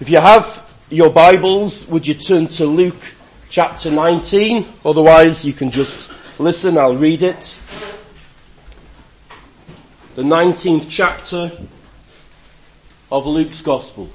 If you have your Bibles, would you turn to Luke chapter 19? Otherwise, you can just listen, I'll read it. The 19th chapter of Luke's Gospel.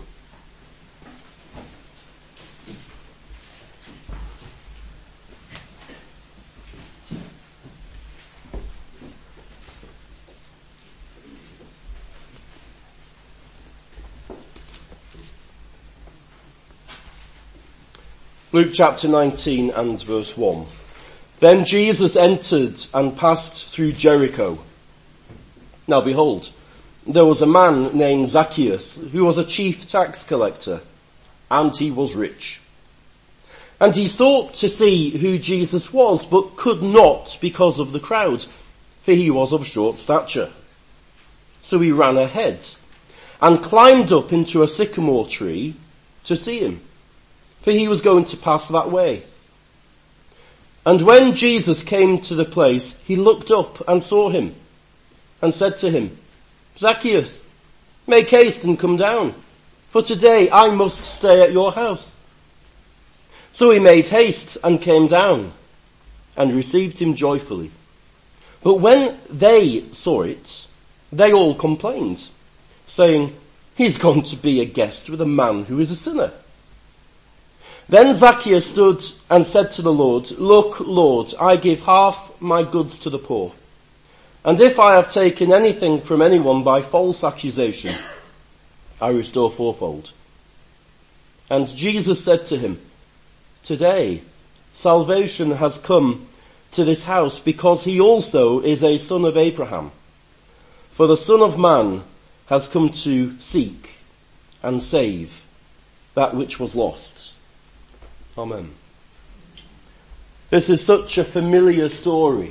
Luke chapter 19 and verse 1. Then Jesus entered and passed through Jericho. Now behold, there was a man named Zacchaeus, who was a chief tax collector, and he was rich. And he sought to see who Jesus was, but could not because of the crowd, for he was of short stature. So he ran ahead, and climbed up into a sycamore tree to see him, for he was going to pass that way. And when Jesus came to the place, he looked up and saw him, and said to him, Zacchaeus, make haste and come down, for today I must stay at your house. So he made haste and came down, and received him joyfully. But when they saw it, they all complained, saying, he's gone to be a guest with a man who is a sinner. Then Zacchaeus stood and said to the Lord, Look, Lord, I give half my goods to the poor. And if I have taken anything from anyone by false accusation, I restore fourfold. And Jesus said to him, Today salvation has come to this house, because he also is a son of Abraham. For the Son of Man has come to seek and save that which was lost. Amen. This is such a familiar story.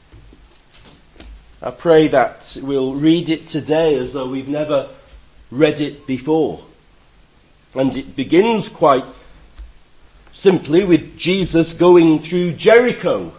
I pray that we'll read it today as though we've never read it before. And it begins quite simply with Jesus going through Jericho.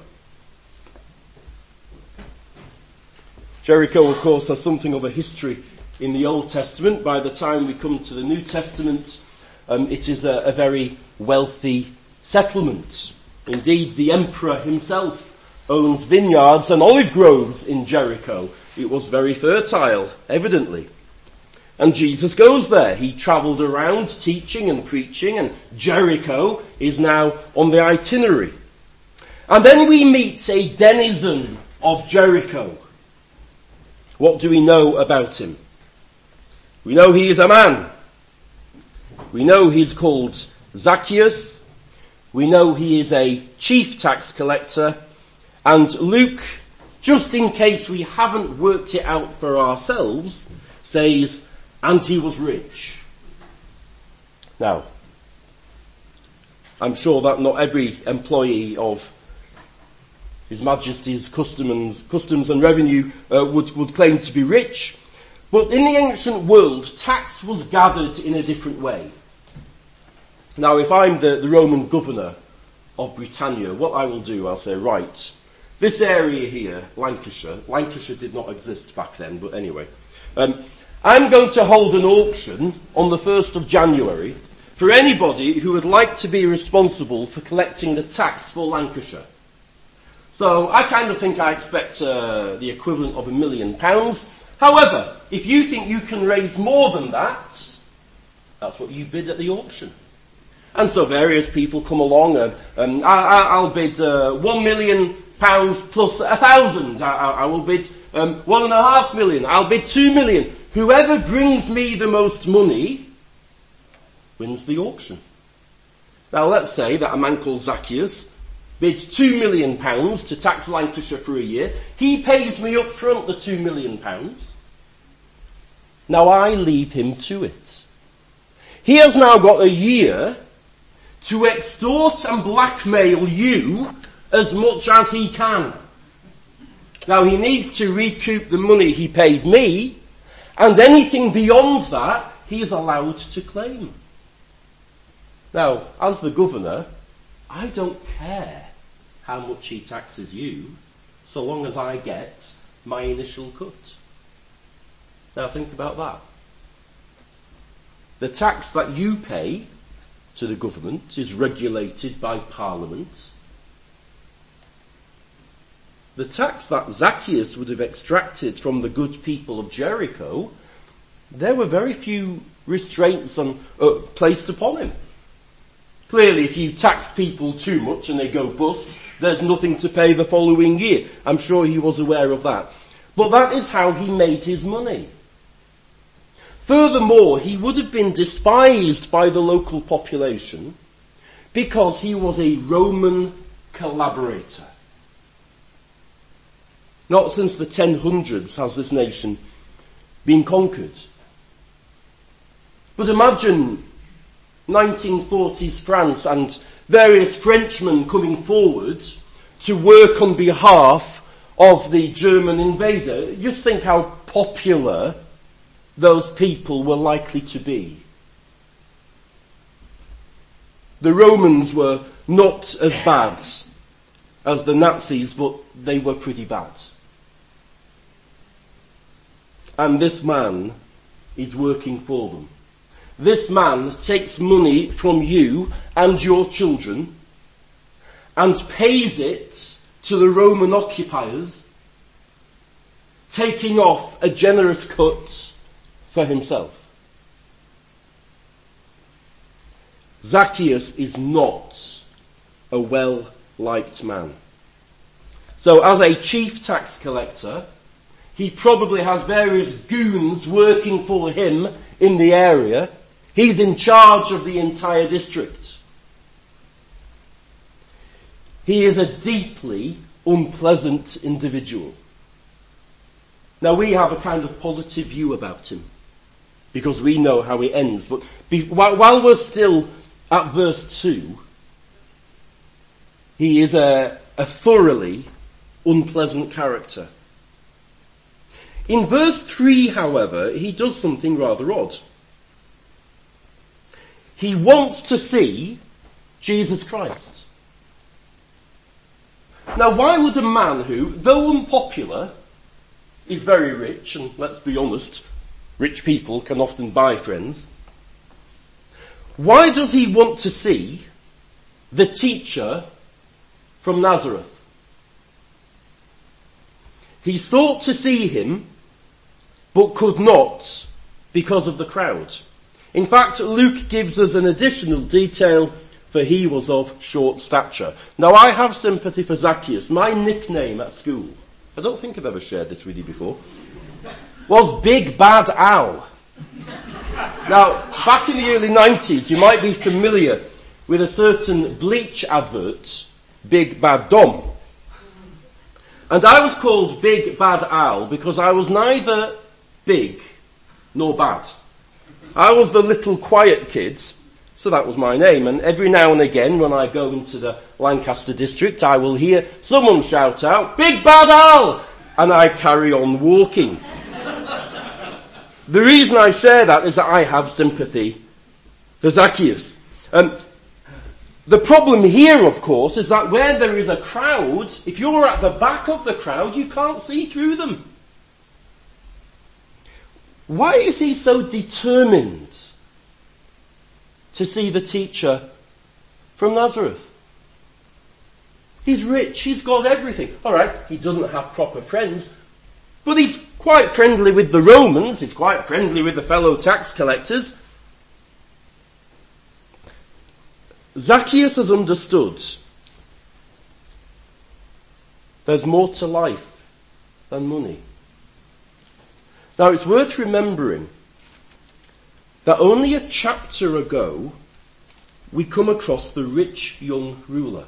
Jericho, of course, has something of a history in the Old Testament. By the time we come to the New Testament, it is a very wealthy settlement. Indeed, the emperor himself owns vineyards and olive groves in Jericho. It was very fertile, evidently. And Jesus goes there. He travelled around teaching and preaching, and Jericho is now on the itinerary. And then we meet a denizen of Jericho. What do we know about him? We know he is a man. We know he's called Zacchaeus. We know he is a chief tax collector. And Luke, just in case we haven't worked it out for ourselves, says, and he was rich. Now, I'm sure that not every employee of His Majesty's Customs and Revenue would claim to be rich. But in the ancient world, tax was gathered in a different way. Now, if I'm the Roman governor of Britannia, what I will do, I'll say, right, this area here, Lancashire did not exist back then, but anyway, I'm going to hold an auction on the 1st of January for anybody who would like to be responsible for collecting the tax for Lancashire. So I kind of think I expect the equivalent of £1 million. However, if you think you can raise more than that, that's what you bid at the auction. And so various people come along and I'll bid £1 million plus 1,000. I will bid 1.5 million. I'll bid 2 million. Whoever brings me the most money wins the auction. Now let's say that a man called Zacchaeus bids £2 million to tax Lancashire for a year. He pays me up front the £2 million. Now I leave him to it. He has now got a year to extort and blackmail you as much as he can. Now he needs to recoup the money he paid me, and anything beyond that he is allowed to claim. Now, as the governor, I don't care how much he taxes you, so long as I get my initial cut. Now think about that. The tax that you pay to the government is regulated by Parliament. The tax that Zacchaeus would have extracted from the good people of Jericho, there were very few restraints placed upon him. Clearly, if you tax people too much and they go bust, there's nothing to pay the following year. I'm sure he was aware of that. But that is how he made his money. Furthermore, he would have been despised by the local population because he was a Roman collaborator. Not since the 1000s has this nation been conquered. But imagine 1940s France and various Frenchmen coming forward to work on behalf of the German invader. Just think how popular those people were likely to be. The Romans were not as bad as the Nazis, but they were pretty bad. And this man is working for them. This man takes money from you and your children and pays it to the Roman occupiers, taking off a generous cut for himself. Zacchaeus is not a well-liked man. So as a chief tax collector, he probably has various goons working for him in the area. He's in charge of the entire district. He is a deeply unpleasant individual. Now we have a kind of positive view about him because we know how he ends. But while we're still at verse 2, he is a thoroughly unpleasant character. In verse 3, however, he does something rather odd. He wants to see Jesus Christ. Now, why would a man who, though unpopular, is very rich, and let's be honest, rich people can often buy friends, why does he want to see the teacher from Nazareth? He sought to see him, but could not because of the crowd. In fact, Luke gives us an additional detail, for he was of short stature. Now, I have sympathy for Zacchaeus. My nickname at school, I don't think I've ever shared this with you before, was Big Bad Al. Now, back in the early 90s, you might be familiar with a certain Bleach advert, Big Bad Dom. And I was called Big Bad Al because I was neither big nor bad. I was the little quiet kid, so that was my name. And every now and again when I go into the Lancaster district, I will hear someone shout out, Big Bad Al! And I carry on walking. The reason I share that is that I have sympathy for Zacchaeus. The problem here, of course, is that where there is a crowd, if you're at the back of the crowd, you can't see through them. Why is he so determined to see the teacher from Nazareth? He's rich, he's got everything. Alright, he doesn't have proper friends, but he's quite friendly with the Romans, he's quite friendly with the fellow tax collectors. Zacchaeus has understood there's more to life than money. Now it's worth remembering that only a chapter ago we come across the rich young ruler.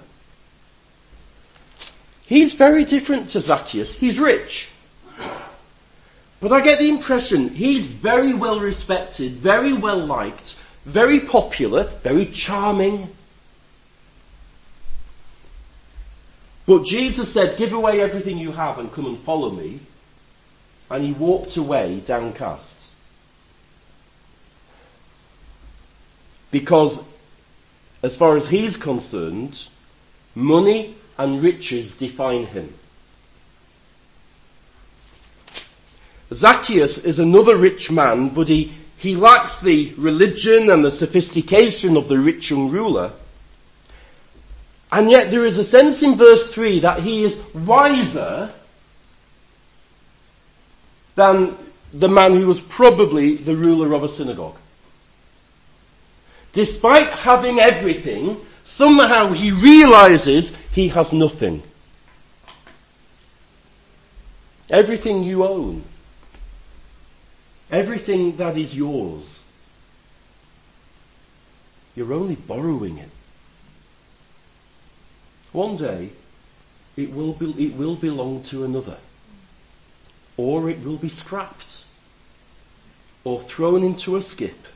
He's very different to Zacchaeus. He's rich. But I get the impression he's very well respected, very well liked, very popular, very charming. But Jesus said, give away everything you have and come and follow me. And he walked away downcast. Because, as far as he's concerned, money and riches define him. Zacchaeus is another rich man, but he He lacks the religion and the sophistication of the rich young ruler. And yet there is a sense in verse 3 that he is wiser than the man who was probably the ruler of a synagogue. Despite having everything, somehow he realizes he has nothing. Everything you own, everything that is yours, you're only borrowing it. One day, it will belong to another. Or it will be scrapped. Or thrown into a skip.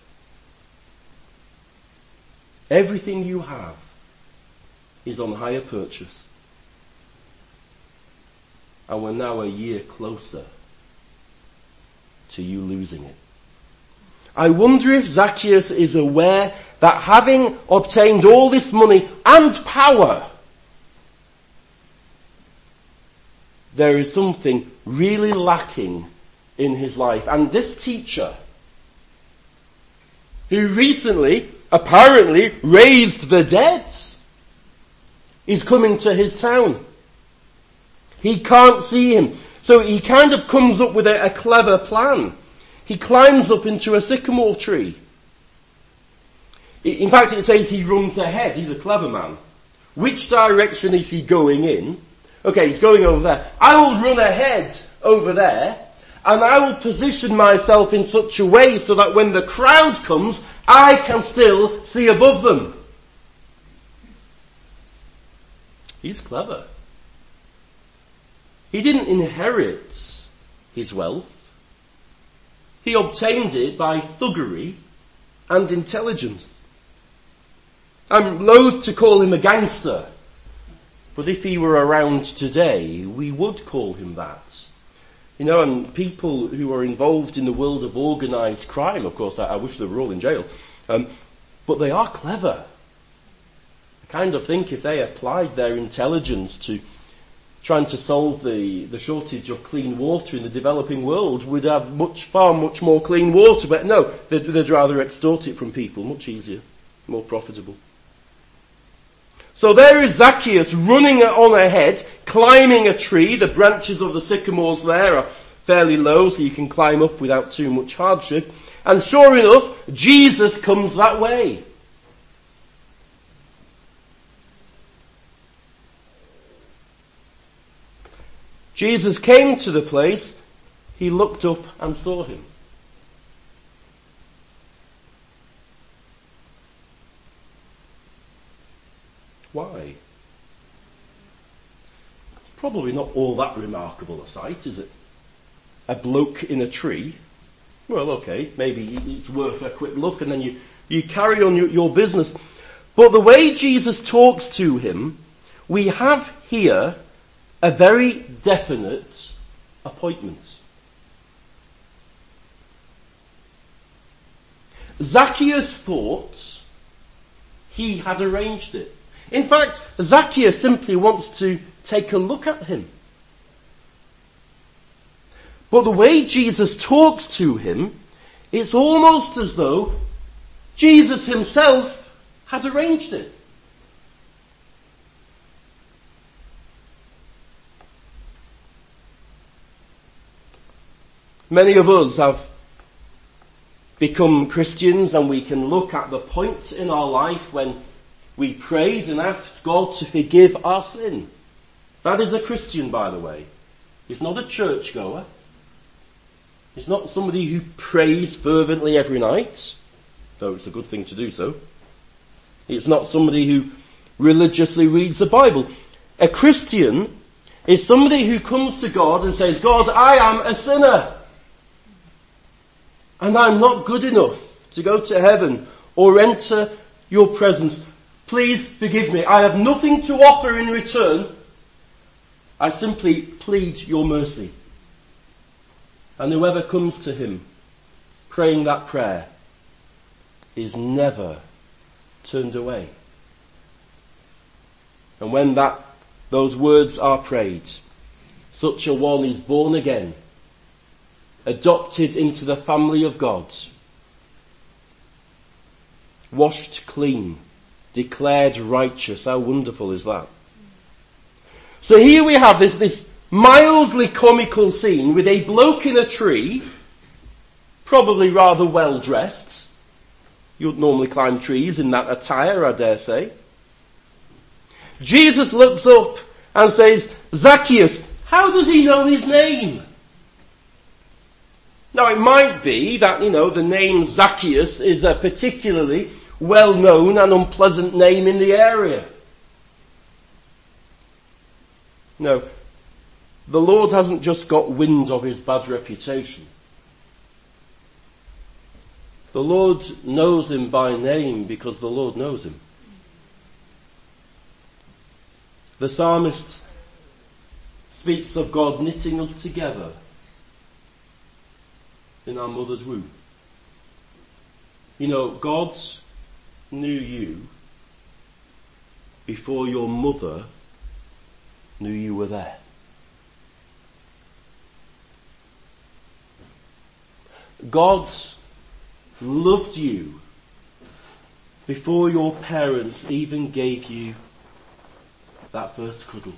Everything you have is on hire purchase. And we're now a year closer to you losing it. I wonder if Zacchaeus is aware that having obtained all this money and power, there is something really lacking in his life. And this teacher, who recently, apparently, raised the dead, is coming to his town. He can't see him. So he kind of comes up with a clever plan. He climbs up into a sycamore tree. In fact, it says he runs ahead. He's a clever man. Which direction is he going in? Okay, he's going over there. I will run ahead over there, and I will position myself in such a way so that when the crowd comes, I can still see above them. He's clever. He didn't inherit his wealth. He obtained it by thuggery and intelligence. I'm loath to call him a gangster, but if he were around today, we would call him that. You know, and people who are involved in the world of organised crime, of course, I wish they were all in jail, but they are clever. I kind of think if they applied their intelligence to trying to solve the shortage of clean water in the developing world, would have far much more clean water. But no, they'd rather extort it from people. Much easier, more profitable. So there is Zacchaeus running on ahead, climbing a tree. The branches of the sycamores there are fairly low, so you can climb up without too much hardship. And sure enough, Jesus comes that way. Jesus came to the place, he looked up and saw him. Why? Probably not all that remarkable a sight, is it? A bloke in a tree. Well, okay, maybe it's worth a quick look and then you carry on your business. But the way Jesus talks to him, we have here a very definite appointment. Zacchaeus thought he had arranged it. In fact, Zacchaeus simply wants to take a look at him. But the way Jesus talks to him, it's almost as though Jesus himself had arranged it. Many of us have become Christians and we can look at the point in our life when we prayed and asked God to forgive our sin. That is a Christian, by the way. He's not a churchgoer. He's not somebody who prays fervently every night, though it's a good thing to do so. It's not somebody who religiously reads the Bible. A Christian is somebody who comes to God and says, God, I am a sinner. And I'm not good enough to go to heaven or enter your presence. Please forgive me. I have nothing to offer in return. I simply plead your mercy. And whoever comes to him praying that prayer is never turned away. And when those words are prayed, such a one is born again, adopted into the family of God, washed clean, declared righteous. How wonderful is that? So here we have this mildly comical scene with a bloke in a tree, probably rather well dressed. You'd normally climb trees in that attire, I dare say. Jesus looks up and says, Zacchaeus, how does he know his name? Now it might be that, the name Zacchaeus is a particularly well-known and unpleasant name in the area. No, the Lord hasn't just got wind of his bad reputation. The Lord knows him by name because the Lord knows him. The psalmist speaks of God knitting us together in our mother's womb. God knew you before your mother knew you were there. God loved you before your parents even gave you that first cuddle.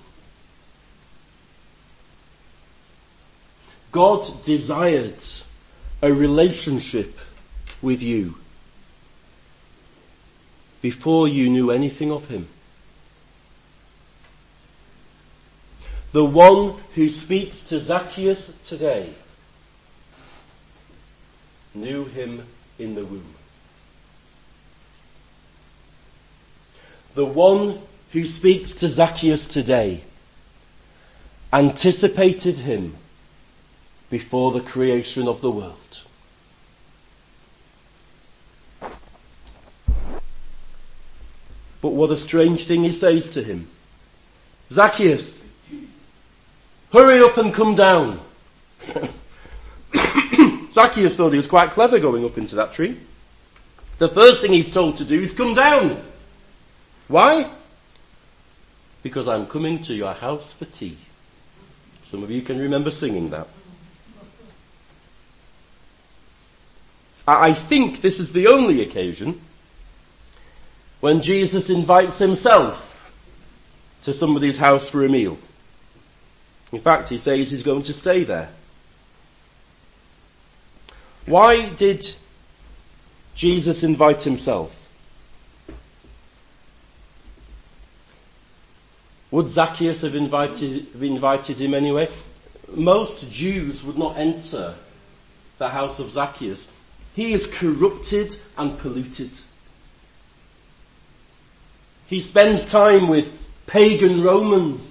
God desired a relationship with you before you knew anything of him. The one who speaks to Zacchaeus today knew him in the womb. The one who speaks to Zacchaeus today anticipated him before the creation of the world. But what a strange thing he says to him. Zacchaeus, hurry up and come down. Zacchaeus thought he was quite clever going up into that tree. The first thing he's told to do is come down. Why? Because I'm coming to your house for tea. Some of you can remember singing that. I think this is the only occasion when Jesus invites himself to somebody's house for a meal. In fact, he says he's going to stay there. Why did Jesus invite himself? Would Zacchaeus have invited him anyway? Most Jews would not enter the house of Zacchaeus. He is corrupted and polluted. He spends time with pagan Romans.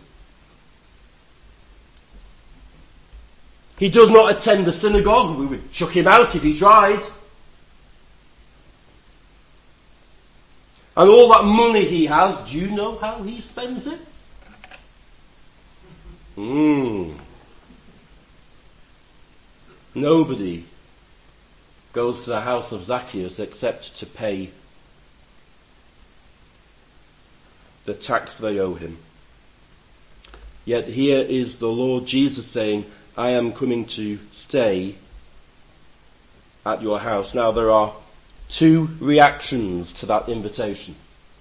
He does not attend the synagogue. We would chuck him out if he tried. And all that money he has, do you know how he spends it? Nobody goes to the house of Zacchaeus except to pay the tax they owe him. Yet here is the Lord Jesus saying, I am coming to stay at your house. Now there are two reactions to that invitation.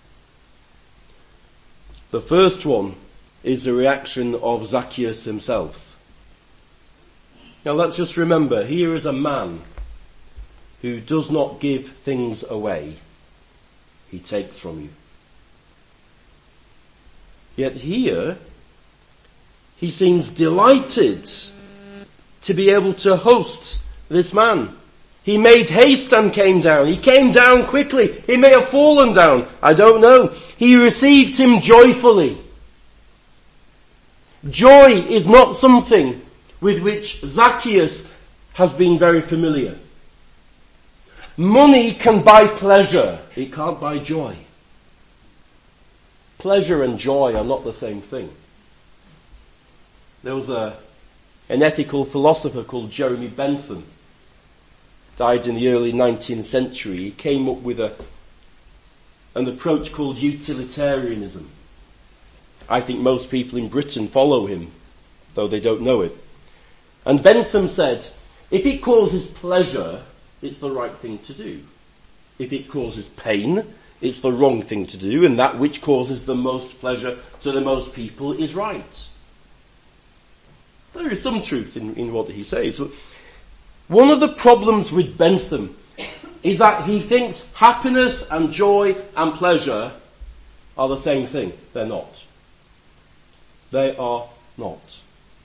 The first one is the reaction of Zacchaeus himself. Now let's just remember, here is a man who does not give things away. He takes from you. Yet here, he seems delighted to be able to host this man. He made haste and came down. He came down quickly. He may have fallen down. I don't know. He received him joyfully. Joy is not something with which Zacchaeus has been very familiar. Money can buy pleasure. It can't buy joy. Pleasure and joy are not the same thing. There was an ethical philosopher called Jeremy Bentham. Died in the early 19th century. He came up with an approach called utilitarianism. I think most people in Britain follow him, though they don't know it. And Bentham said, if it causes pleasure, it's the right thing to do. If it causes pain, it's the wrong thing to do, and that which causes the most pleasure to the most people is right. There is some truth in what he says. One of the problems with Bentham is that he thinks happiness and joy and pleasure are the same thing. They're not. They are not.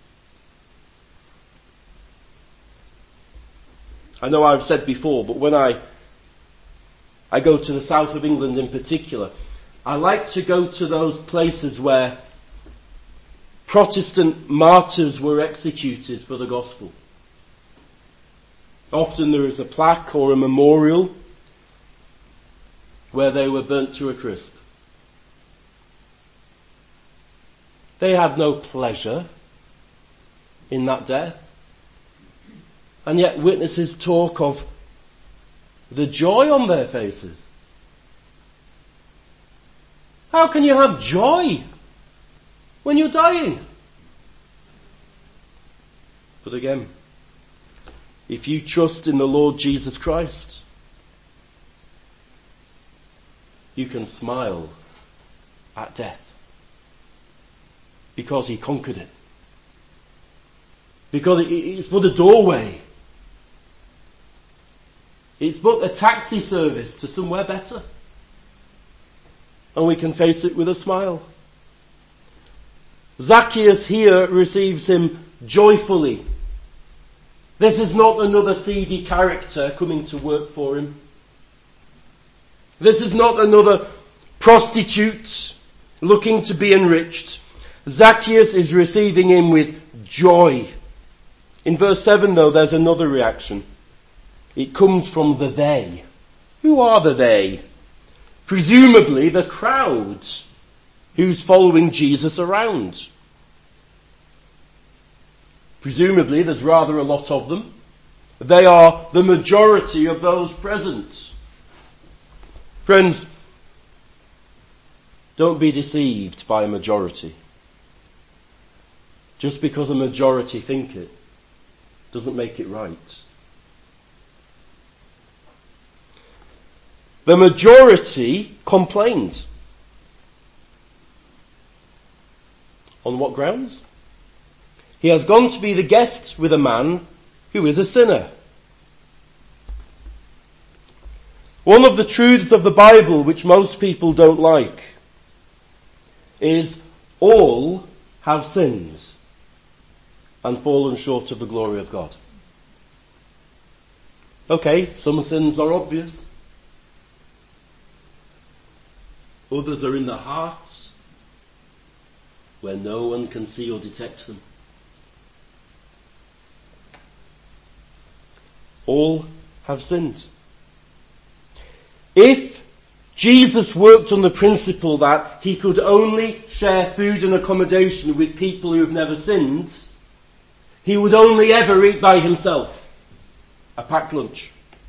I know I've said before, but when I go to the south of England in particular, I like to go to those places where Protestant martyrs were executed for the gospel. Often there is a plaque or a memorial where they were burnt to a crisp. They had no pleasure in that death. And yet witnesses talk of the joy on their faces. How can you have joy when you're dying? But again, if you trust in the Lord Jesus Christ, you can smile at death because he conquered it. Because it's but a doorway. It's but a taxi service to somewhere better. And we can face it with a smile. Zacchaeus here receives him joyfully. This is not another seedy character coming to work for him. This is not another prostitute looking to be enriched. Zacchaeus is receiving him with joy. In verse 7 though, there's another reaction. It comes from the they. Who are the they? Presumably the crowds who's following Jesus around. Presumably there's rather a lot of them. They are the majority of those present. Friends, don't be deceived by a majority. Just because a majority think it doesn't make it right. The majority complained. On what grounds? He has gone to be the guest with a man who is a sinner. One of the truths of the Bible which most people don't like is all have sinned and fallen short of the glory of God. Okay, some sins are obvious. Others are in the hearts where no one can see or detect them. All have sinned. If Jesus worked on the principle that he could only share food and accommodation with people who have never sinned, he would only ever eat by himself. A packed lunch.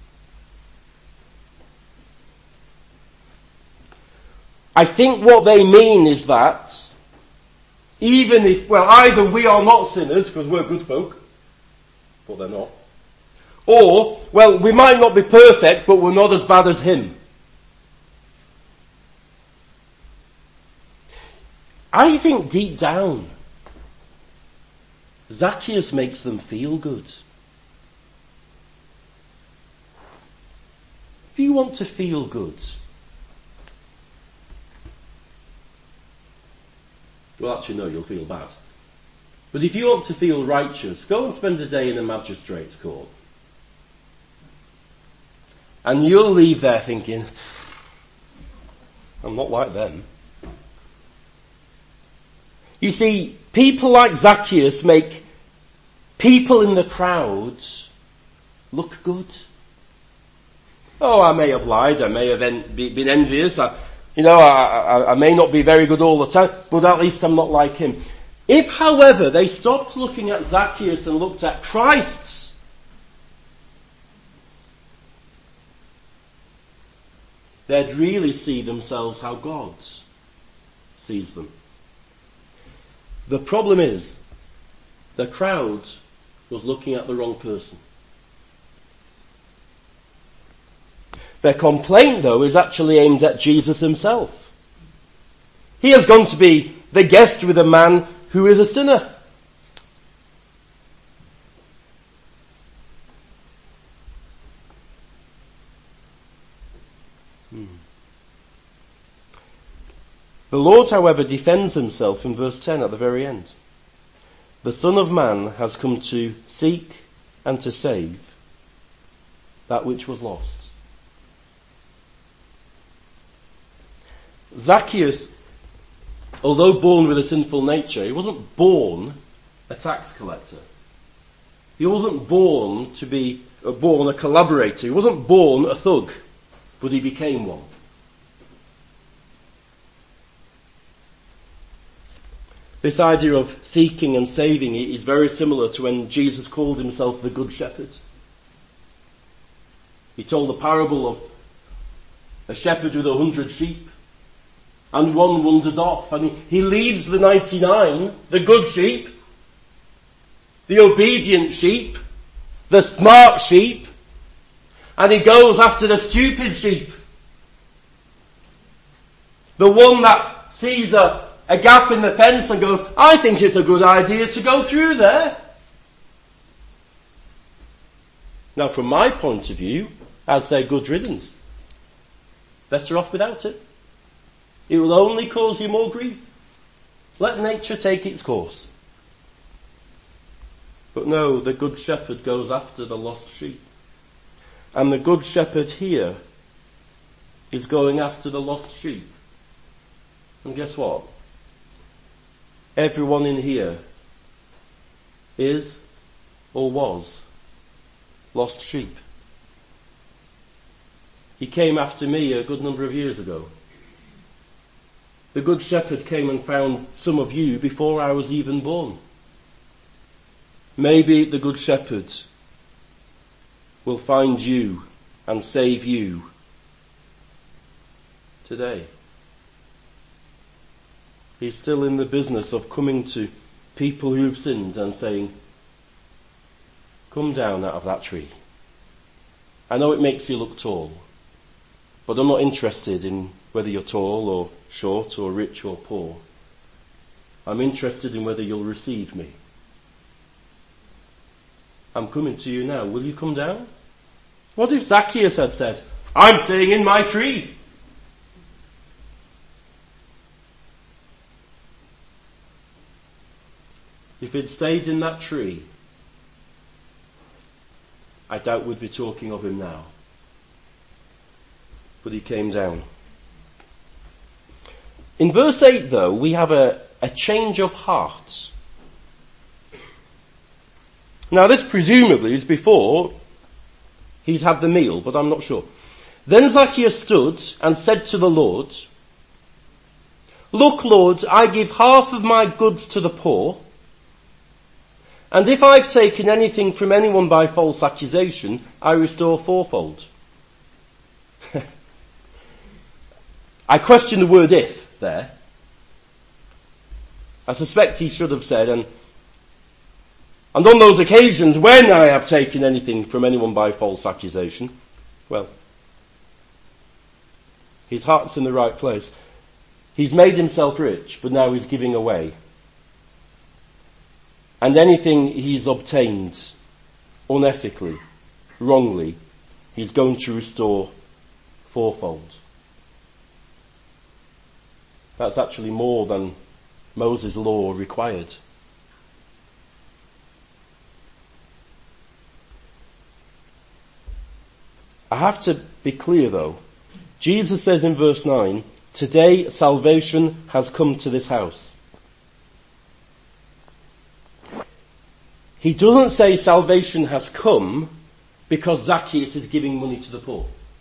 I think what they mean is that even if, either we are not sinners because we're good folk, but they're not, or, we might not be perfect, but we're not as bad as him. I think deep down, Zacchaeus makes them feel good. If you want to feel good, actually no, you'll feel bad. But if you want to feel righteous, go and spend a day in a magistrate's court. And you'll leave there thinking, I'm not like them. You see, people like Zacchaeus make people in the crowds look good. Oh, I may have lied, I may have been envious, I may not be very good all the time, but at least I'm not like him. If, however, they stopped looking at Zacchaeus and looked at Christ's, they'd really see themselves how God sees them. The problem is, the crowd was looking at the wrong person. Their complaint, though, is actually aimed at Jesus himself. He has gone to be the guest with a man who is a sinner. The Lord, however, defends himself in verse 10 at the very end. The Son of Man has come to seek and to save that which was lost. Zacchaeus, although born with a sinful nature, he wasn't born a tax collector. He wasn't born to be a collaborator. He wasn't born a thug, but he became one. This idea of seeking and saving is very similar to when Jesus called himself the Good Shepherd. He told the parable of a shepherd with 100 sheep, and one wanders off, and he leaves the 99, the good sheep, the obedient sheep, the smart sheep, and he goes after the stupid sheep. The one that sees a gap in the fence and goes, I think it's a good idea to go through there. Now from my point of view, I'd say good riddance. Better off without it. It will only cause you more grief. Let nature take its course. But no, the good shepherd goes after the lost sheep. And the good shepherd here is going after the lost sheep. And guess what? Everyone in here is or was lost sheep. He came after me a good number of years ago. The Good Shepherd came and found some of you before I was even born. Maybe the Good Shepherd will find you and save you today. He's still in the business of coming to people who've sinned and saying, come down out of that tree. I know it makes you look tall, but I'm not interested in whether you're tall or short or rich or poor. I'm interested in whether you'll receive me. I'm coming to you now. Will you come down? What if Zacchaeus had said, I'm staying in my tree? If he'd stayed in that tree, I doubt we'd be talking of him now. But he came down. In verse 8 though, we have a change of heart. Now this presumably is before he's had the meal, but I'm not sure. Then Zacchaeus stood and said to the Lord, Look, Lord, I give half of my goods to the poor, and if I've taken anything from anyone by false accusation, I restore fourfold. I question the word if there. I suspect he should have said, and on those occasions when I have taken anything from anyone by false accusation, well, his heart's in the right place. He's made himself rich, but now he's giving away. And anything he's obtained unethically, wrongly, he's going to restore fourfold. That's actually more than Moses' law required. I have to be clear though. Jesus says in verse 9, today salvation has come to this house. He doesn't say salvation has come because Zacchaeus is giving money to the poor.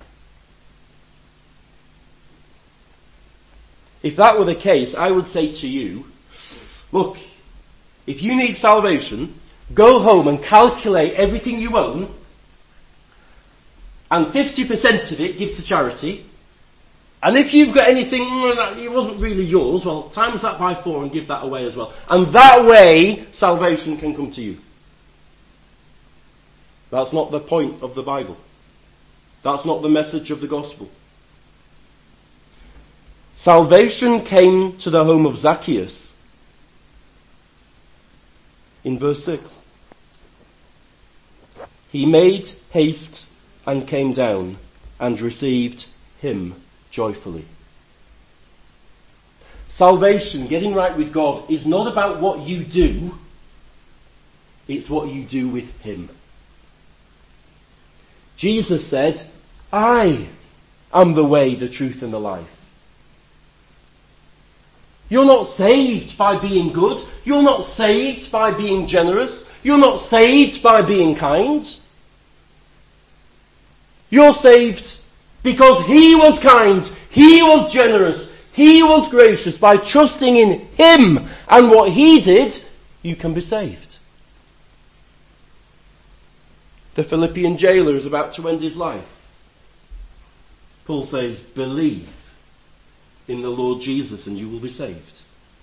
If that were the case, I would say to you, look, if you need salvation, go home and calculate everything you own, and 50% of it give to charity. And if you've got anything that it wasn't really yours, well, times that by 4 and give that away as well. And that way, salvation can come to you. That's not the point of the Bible. That's not the message of the gospel. Salvation came to the home of Zacchaeus in verse 6. He made haste and came down and received him joyfully. Salvation, getting right with God, is not about what you do, it's what you do with him. Jesus said, I am the way, the truth and the life. You're not saved by being good. You're not saved by being generous. You're not saved by being kind. You're saved because he was kind, he was generous, he was gracious. By trusting in him and what he did, you can be saved. The Philippian jailer is about to end his life. Paul says, believe in the Lord Jesus and you will be saved.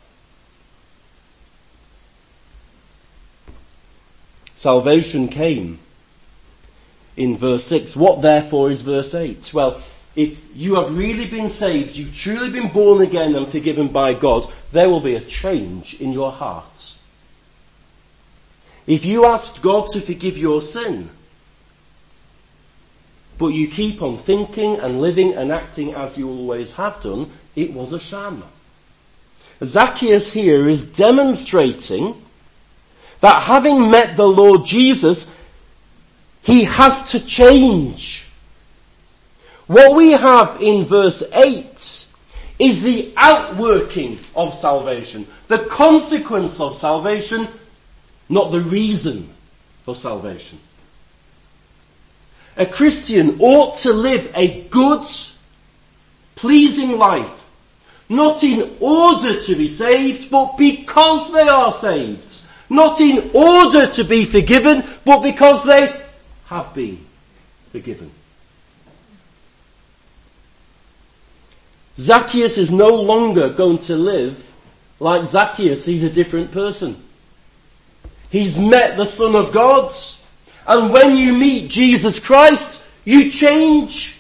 Salvation came in verse 6. What therefore is verse 8? Well, if you have really been saved, you've truly been born again and forgiven by God, there will be a change in your heart. If you asked God to forgive your sin, but you keep on thinking and living and acting as you always have done, it was a sham. Zacchaeus here is demonstrating that having met the Lord Jesus, he has to change. What we have in verse 8 is the outworking of salvation, the consequence of salvation, not the reason for salvation. A Christian ought to live a good, pleasing life, not in order to be saved, but because they are saved. Not in order to be forgiven, but because they have been forgiven. Zacchaeus is no longer going to live like Zacchaeus. He's a different person. He's met the Son of God. And when you meet Jesus Christ, you change.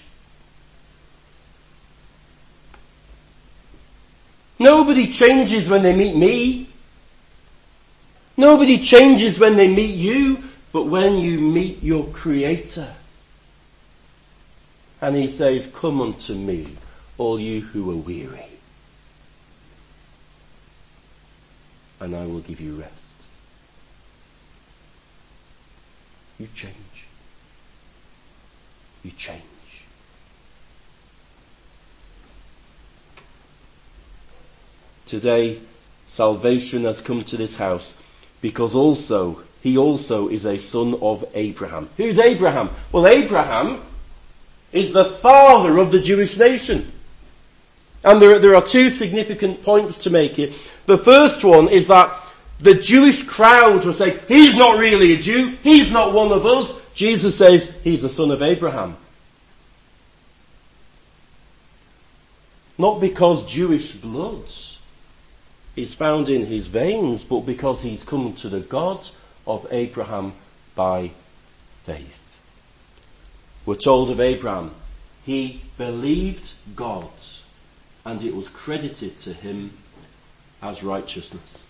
Nobody changes when they meet me. Nobody changes when they meet you, but when you meet your Creator. And he says, come unto me, all you who are weary, and I will give you rest. You change. You change. Today, salvation has come to this house because he also is a son of Abraham. Who's Abraham? Well, Abraham is the father of the Jewish nation. And there are two significant points to make here. The first one is that the Jewish crowd will say, he's not really a Jew, he's not one of us. Jesus says, he's the son of Abraham. Not because Jewish blood is found in his veins, but because he's come to the God of Abraham by faith. We're told of Abraham, he believed God, and it was credited to him as righteousness.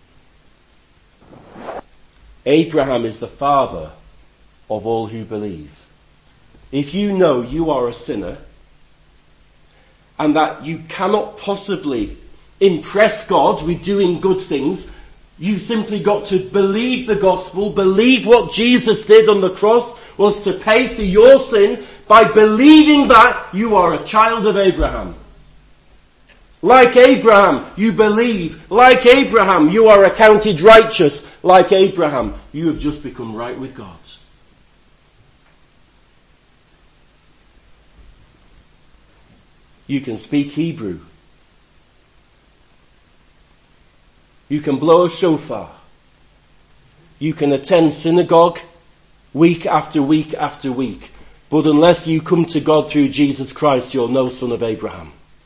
Abraham is the father of all who believe. If you know you are a sinner, and that you cannot possibly impress God with doing good things, you simply got to believe the gospel, believe what Jesus did on the cross was to pay for your sin. By believing that, you are a child of Abraham. Like Abraham, you believe. Like Abraham, you are accounted righteous. Like Abraham, you have just become right with God. You can speak Hebrew. You can blow a shofar. You can attend synagogue week after week after week. But unless you come to God through Jesus Christ, you're no son of Abraham.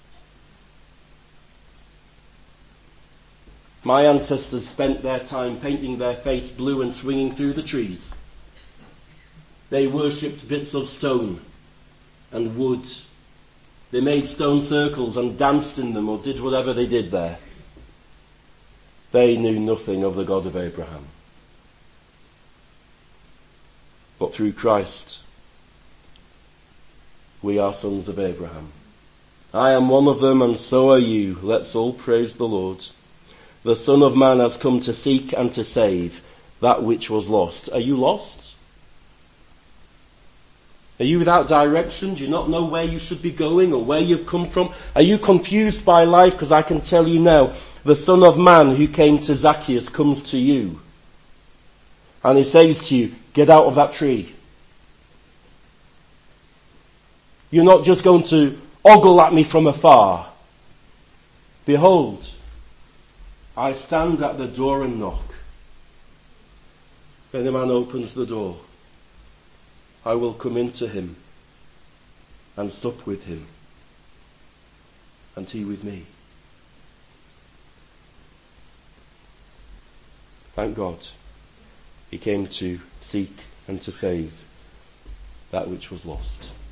My ancestors spent their time painting their face blue and swinging through the trees. They worshipped bits of stone and wood. They made stone circles and danced in them or did whatever they did there. They knew nothing of the God of Abraham. But through Christ, we are sons of Abraham. I am one of them, and so are you. Let's all praise the Lord. The Son of Man has come to seek and to save that which was lost. Are you lost? Are you without direction? Do you not know where you should be going or where you've come from? Are you confused by life? Because I can tell you now, the Son of Man who came to Zacchaeus comes to you. And he says to you, get out of that tree. You're not just going to ogle at me from afar. Behold, I stand at the door and knock. If any man opens the door, I will come into him and sup with him, and he with me. Thank God, he came to seek and to save that which was lost.